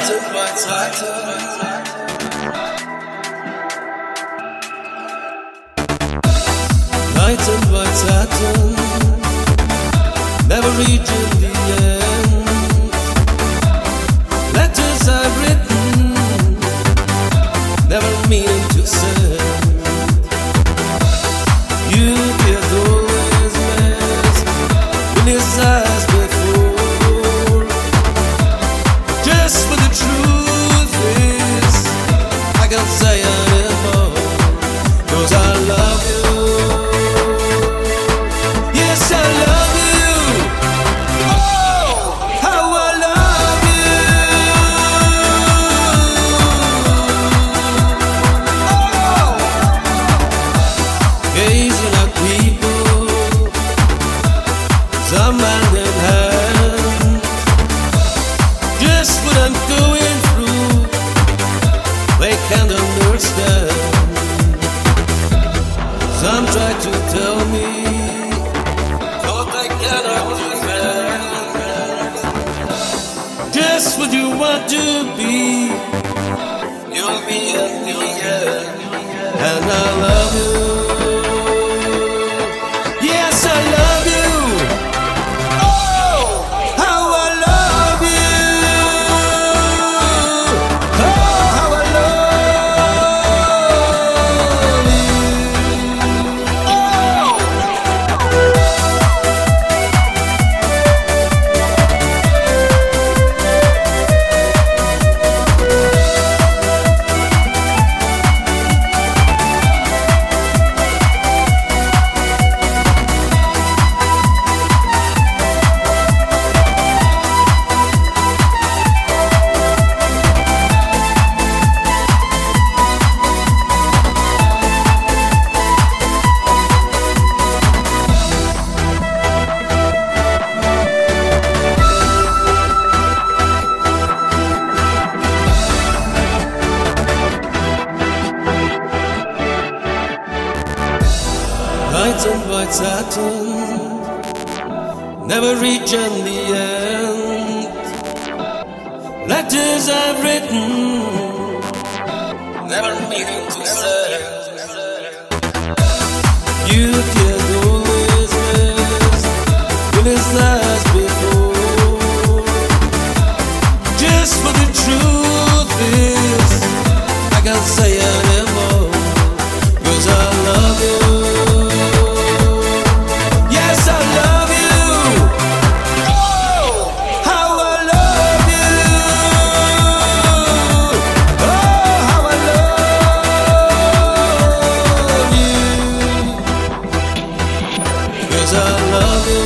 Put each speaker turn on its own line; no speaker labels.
and white satin. Night and white satin, never reaching the end. Letters I've written, never meaning to send. You did always mess with his eyes before. Just for the truth is, I can't say anymore, 'cause I love you. Yes, I love you. Oh, how I love you. Oh, gazing at people, some hand in hand, just what I'm going through, they can't understand. Some try to tell me, but I cannot defend. Just what you want to be, you'll be in the end. And I love you. Yes, I love you. Oh, how I love you. Oh, how I love you. Oh. Night and white satin, never reaching the end. Letters I've written, never meaning to send. You did always miss with his last before. Just for the truth is, I can't say anymore, 'cause I love you. Yes, I love you. Oh, how I love you. Oh, how I love you. 'Cause I love you.